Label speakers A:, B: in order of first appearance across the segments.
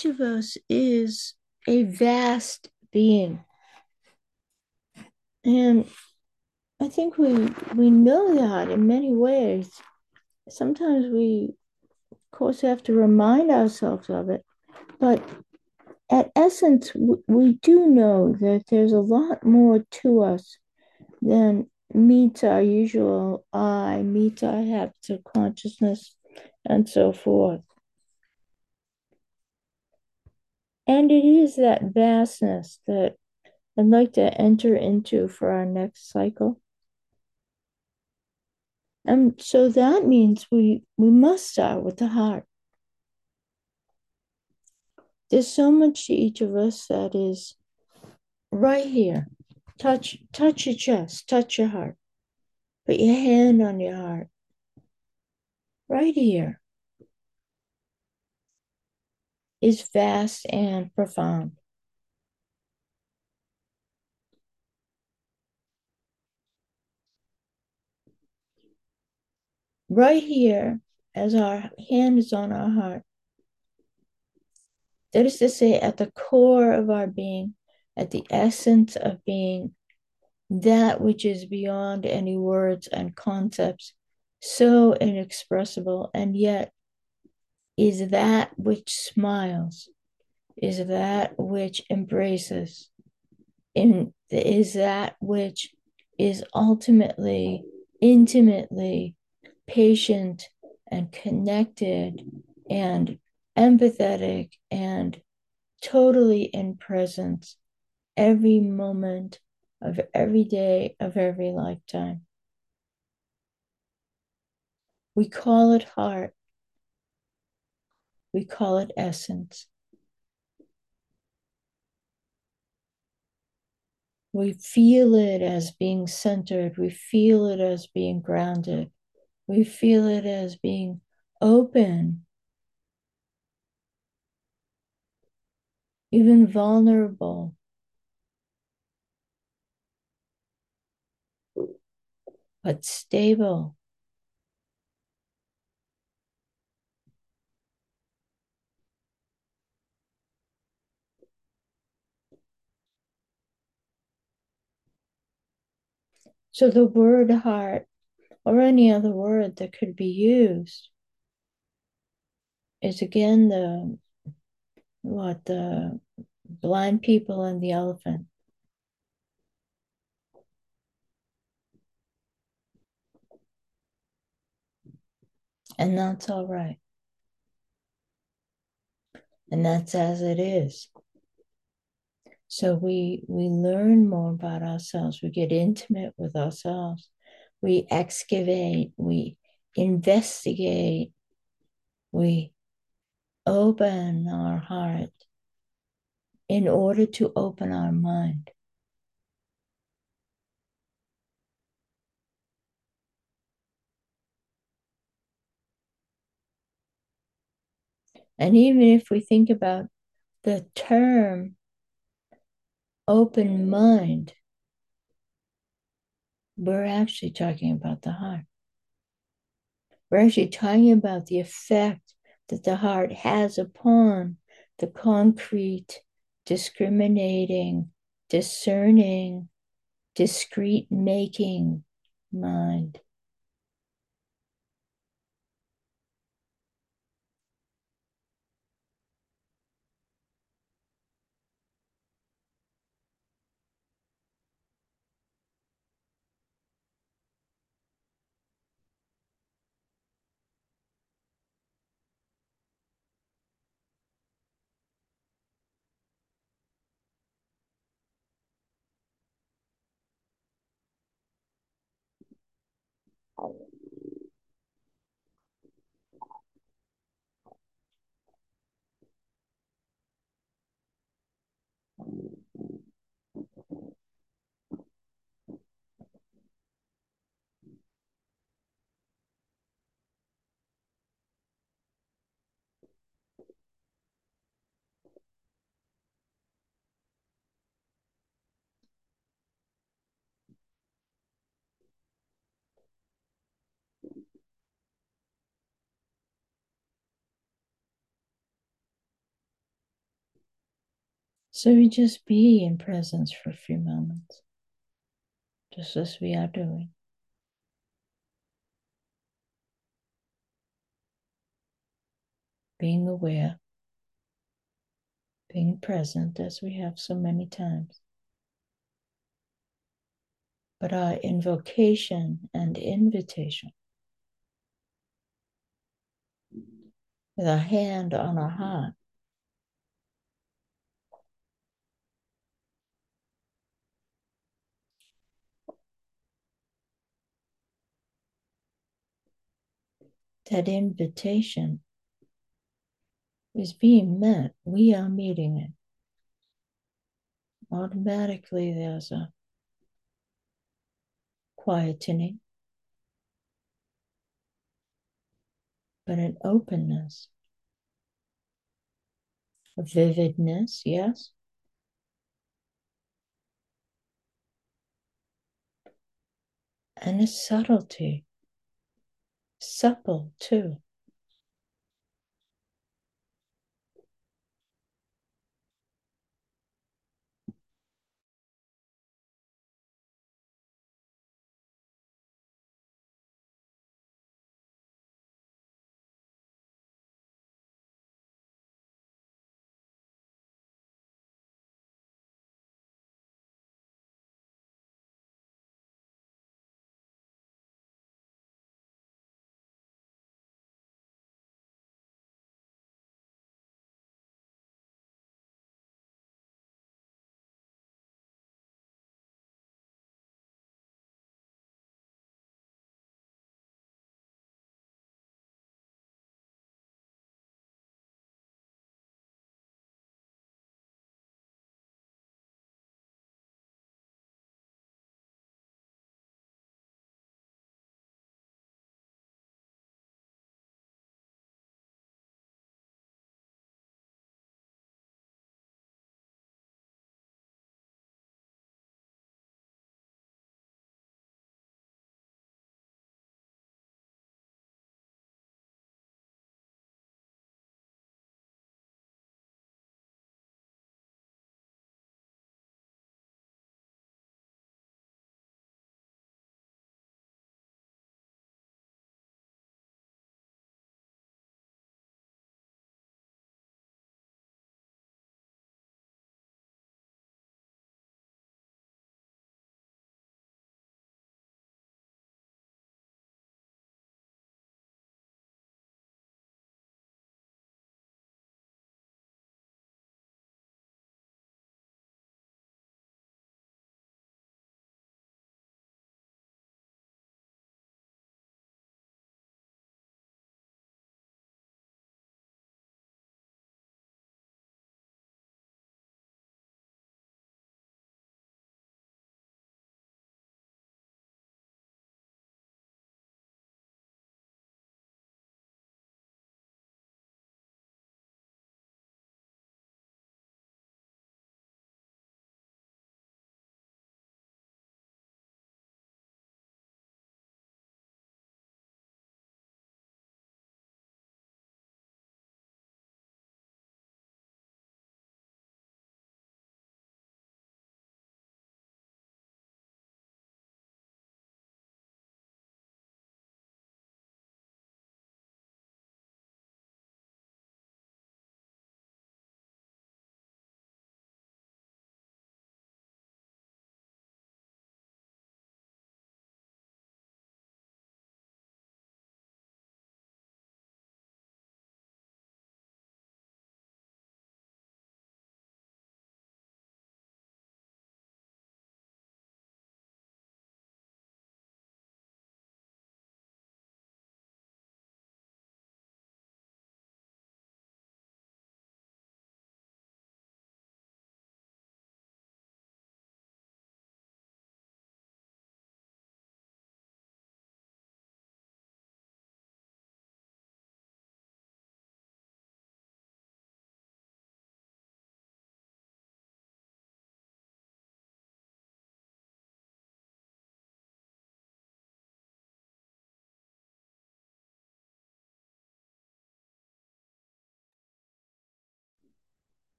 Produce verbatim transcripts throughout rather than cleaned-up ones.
A: each of us is a vast being. And I think we we know that in many ways. Sometimes we, of course, have to remind ourselves of it. But at essence, we do know that there's a lot more to us than meets our usual eye, meets our habits of consciousness, and so forth. And it is that vastness that I'd like to enter into for our next cycle. And so that means we, we must start with the heart. There's so much to each of us that is right here. Touch, touch your chest, touch your heart. Put your hand on your heart. Right here is vast and profound. Right here, as our hand is on our heart, that is to say, at the core of our being, at the essence of being, that which is beyond any words and concepts, so inexpressible, and yet is that which smiles, is that which embraces, in, is that which is ultimately, intimately patient and connected and empathetic and totally in presence every moment of every day of every lifetime. We call it heart. We call it essence. We feel it as being centered. We feel it as being grounded. We feel it as being open, even vulnerable, but stable. So the word heart, or any other word that could be used, is again the what the blind people and the elephant. And that's all right. And that's as it is. So we we learn more about ourselves. We get intimate with ourselves. We excavate, we investigate, we open our heart in order to open our mind. And even if we think about the term open mind, we're actually talking about the heart. We're actually talking about the effect that the heart has upon the concrete, discriminating, discerning, discrete making mind. So we just be in presence for a few moments, just as we are doing. Being aware, being present as we have so many times. But our invocation and invitation, with our hand on our heart, that invitation is being met. We are meeting it. Automatically, there's a quietening, but an openness, a vividness, yes, and a subtlety, supple too.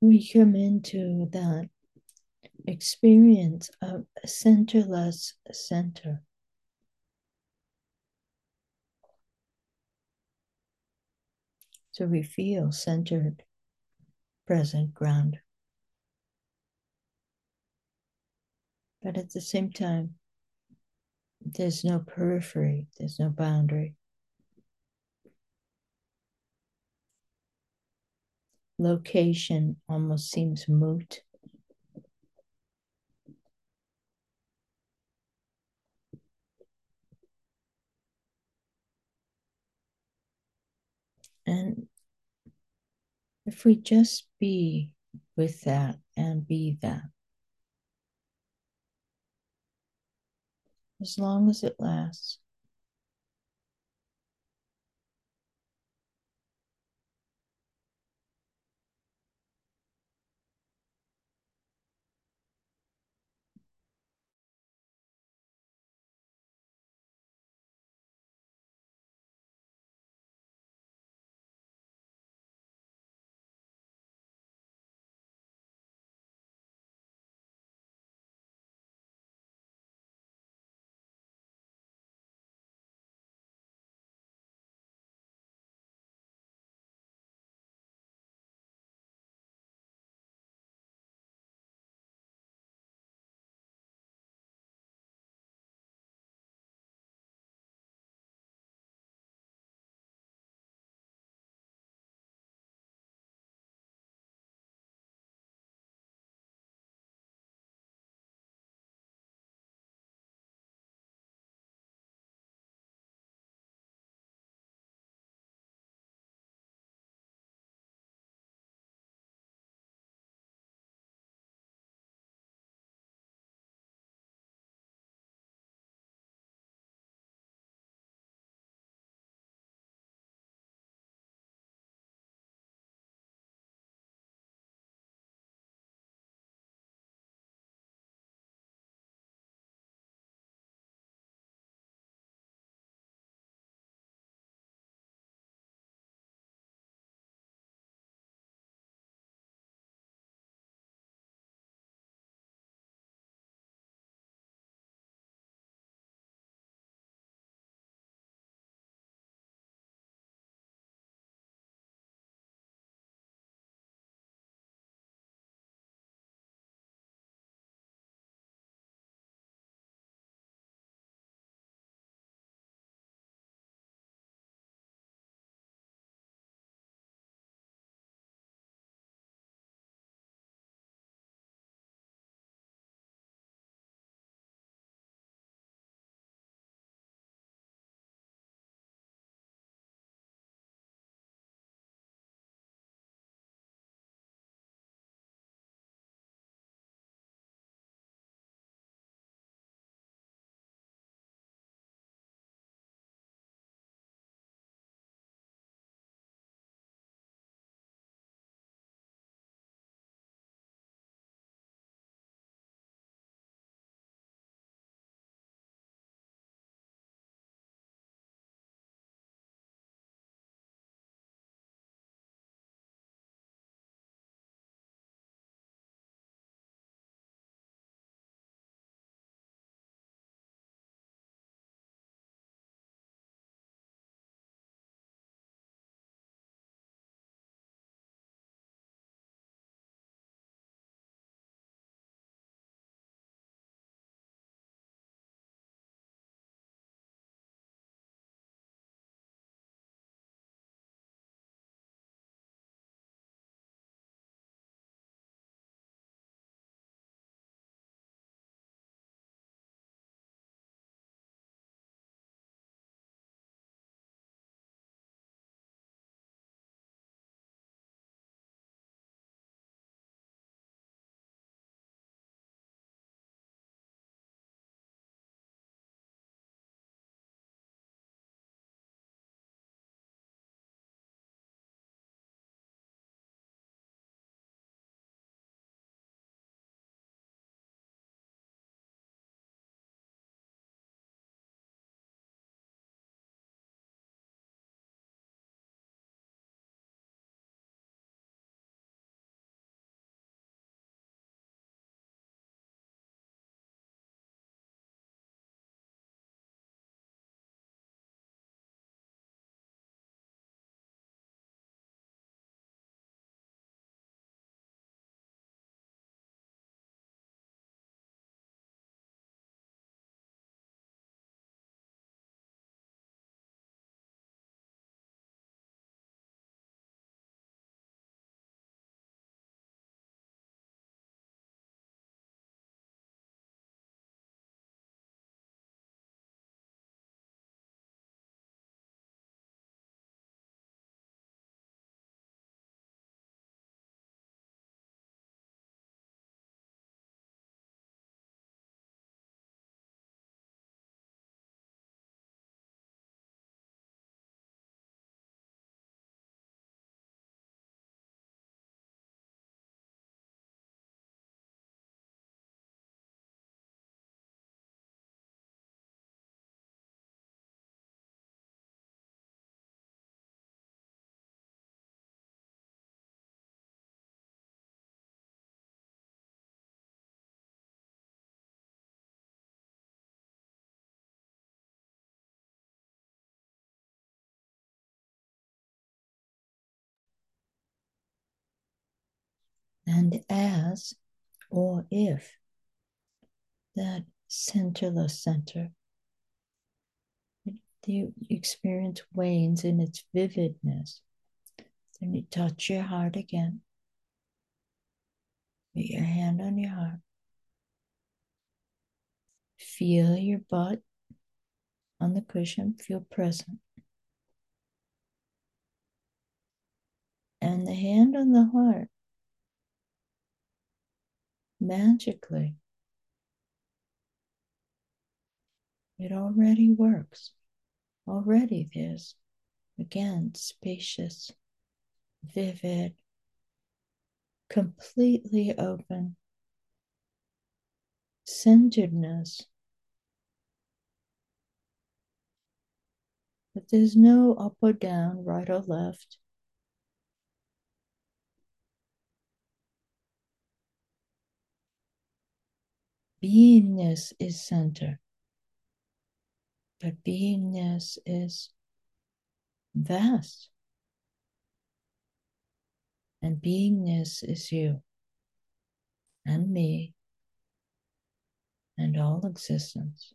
A: we come into that experience of a centerless center. So we feel centered, present, ground. But at the same time, there's no periphery, there's no boundary. Location almost seems moot. And if we just be with that and be that, as long as it lasts, And as or if that centerless center, the experience wanes in its vividness, then you touch your heart again. Put your hand on your heart. Feel your butt on the cushion. Feel present. And the hand on the heart, magically, it already works. Already there's, again, spacious, vivid, completely open centeredness. But there's no up or down, right or left. Beingness is center, but beingness is vast, and beingness is you and me and all existence.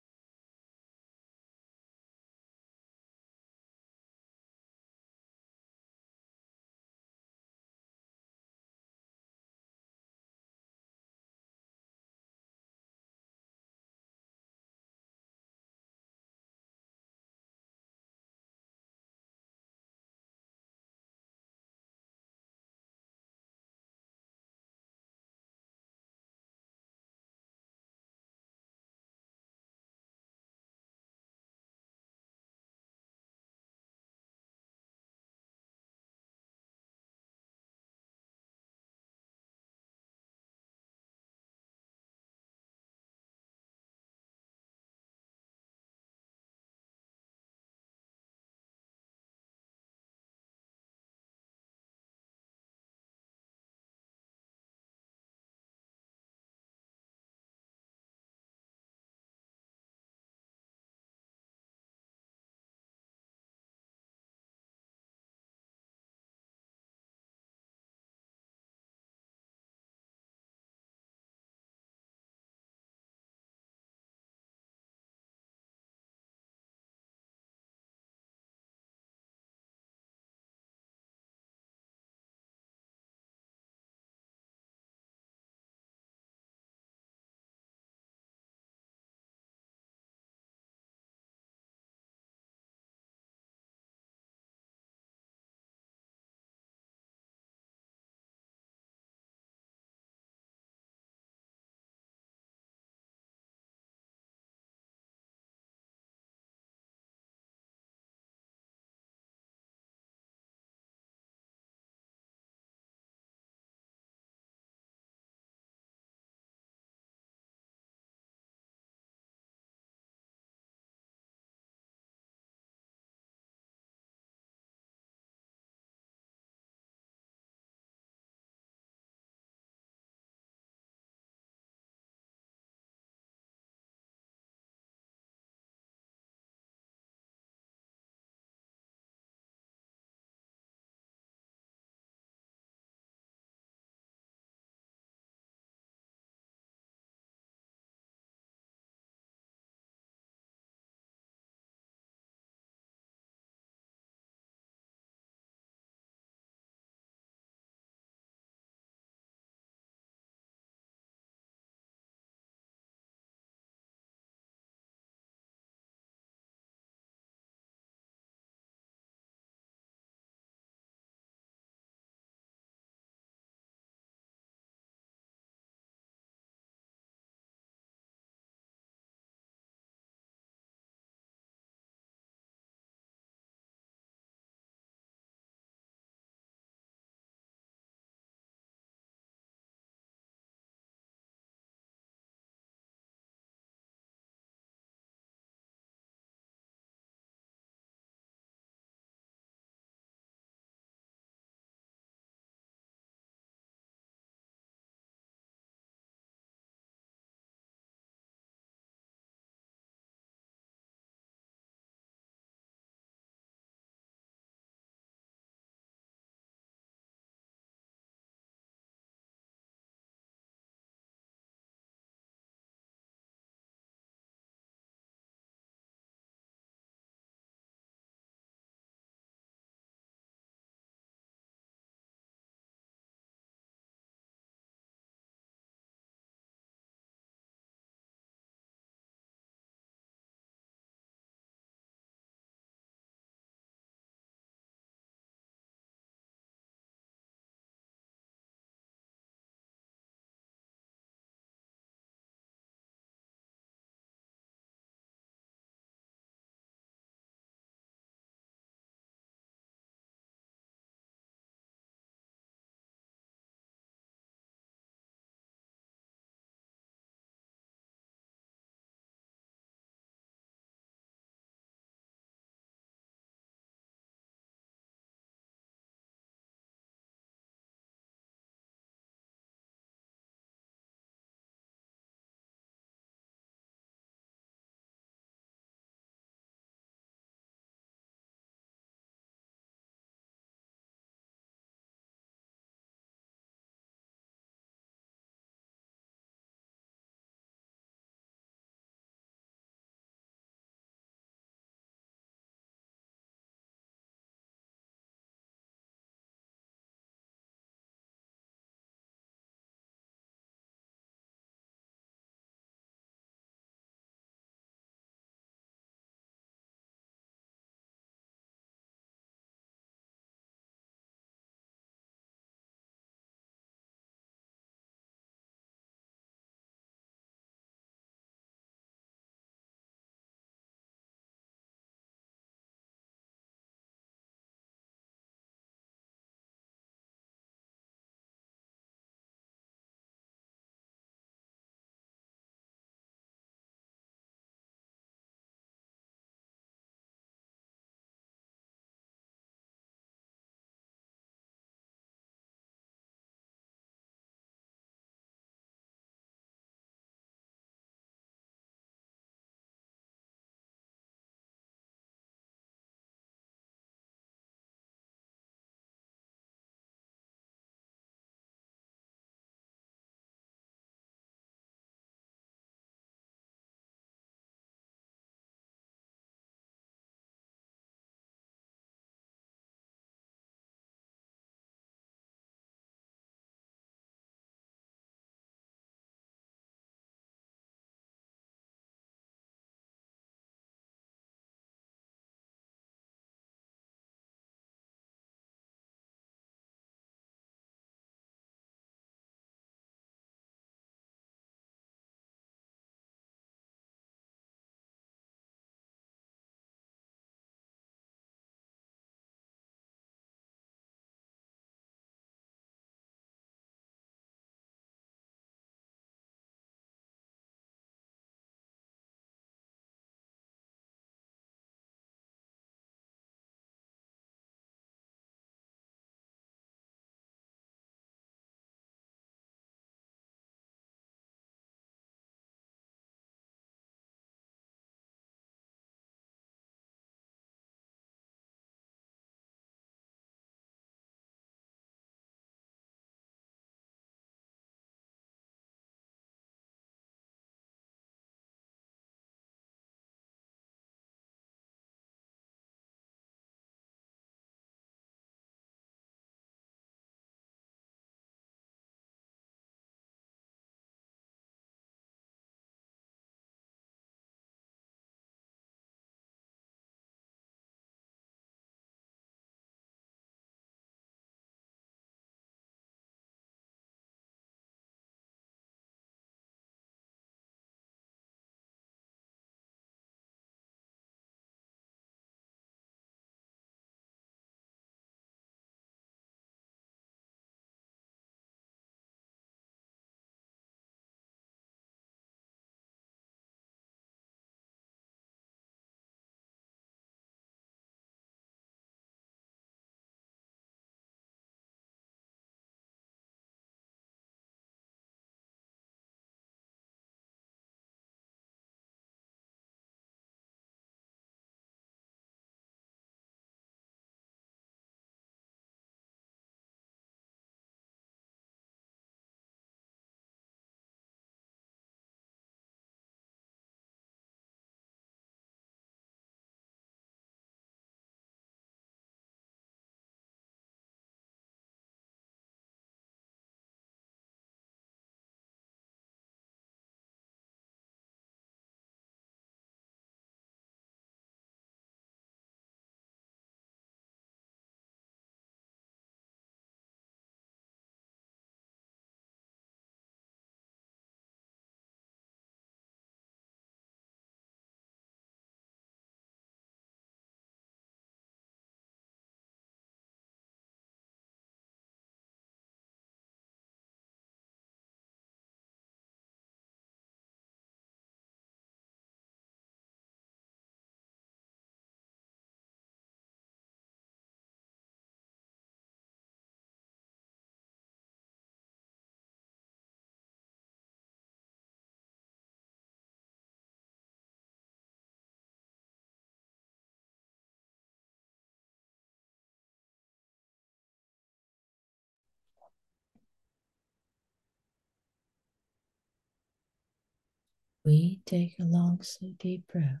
A: We take a long, slow, deep breath,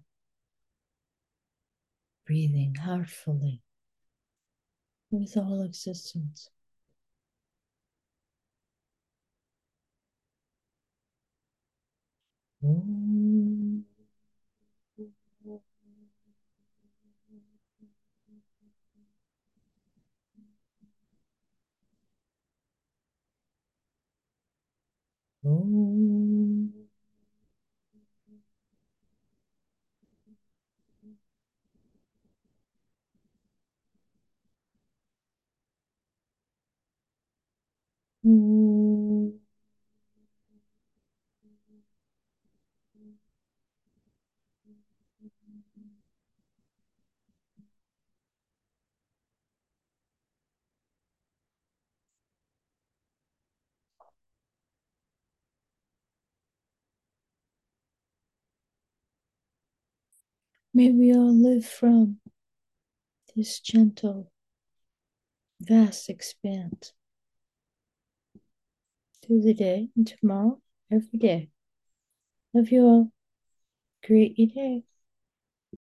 A: breathing heartfully with all existence. Om. Om. Om. May we all live from this gentle, vast expanse through the day and tomorrow, every day. Love you all. Create your day.